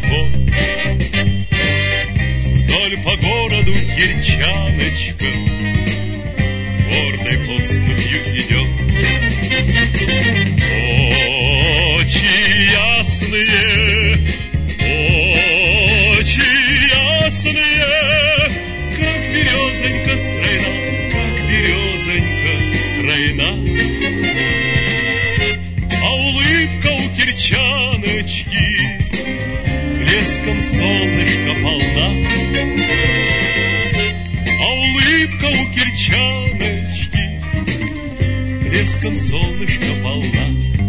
год. Вдоль по городу Кирчаночка гордой поступью идет. Очи ясные, как березонька стройна, как березонька стройна. А улыбка у Кирчаночки блеском солнышка полна. А улыбка у Кирчаночки блеском солнышка полна.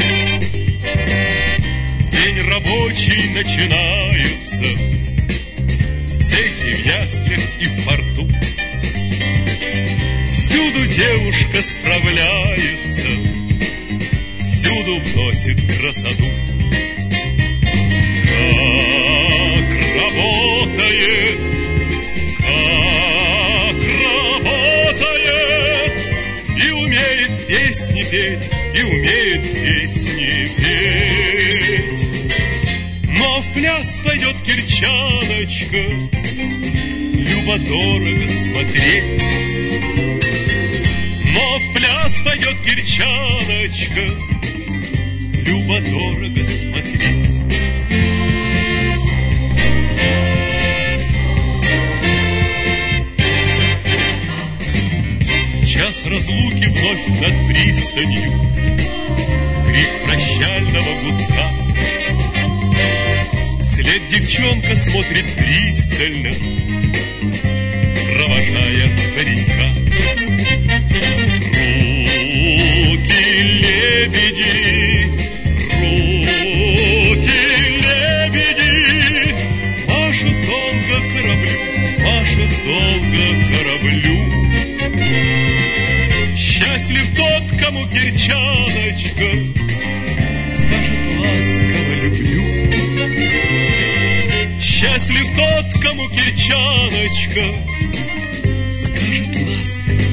День рабочий начинается в цехе, в яслях и в порту. Всюду девушка справляется, всюду вносит красоту. Как работает, и умеет песни петь, и умеет песни петь. Но в пляс пойдет Кирчаночка, любо-дорого смотреть. Но в пляс пойдет Кирчаночка, любо-дорого смотреть. В час разлуки вновь над пристанью крик прощального гудка. Вслед девчонка смотрит пристально, провожая паренька. Руки лебеди, машут долго кораблю, машут долго кораблю. Счастлив тот, кому Кирчаночка скажет ласково люблю. Счастлив тот, кому Кирчаночка скажет ласково